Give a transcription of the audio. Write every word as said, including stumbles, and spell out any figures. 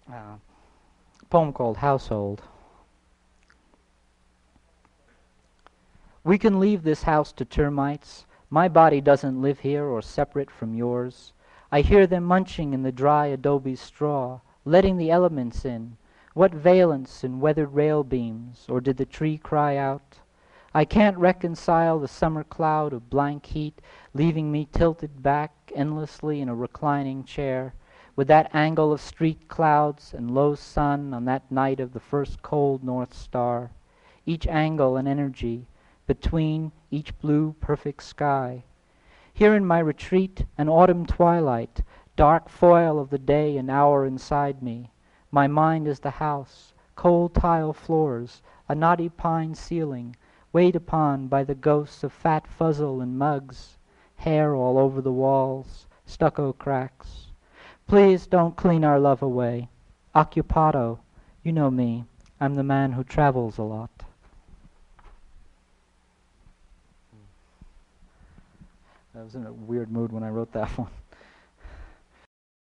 Uh, poem called Household. We can leave this house to termites. My body doesn't live here or separate from yours. I hear them munching in the dry adobe straw, letting the elements in. What valence in weathered rail beams, or did the tree cry out? I can't reconcile the summer cloud of blank heat, leaving me tilted back endlessly in a reclining chair, with that angle of street clouds and low sun on that night of the first cold north star. Each angle an energy, between each blue perfect sky. Here in my retreat, an autumn twilight, dark foil of the day and hour inside me. My mind is the house, cold tile floors, a knotty pine ceiling, weighed upon by the ghosts of fat fuzzle and mugs, hair all over the walls, stucco cracks. Please don't clean our love away. Occupado, you know me, I'm the man who travels a lot. I was in a weird mood when I wrote that one.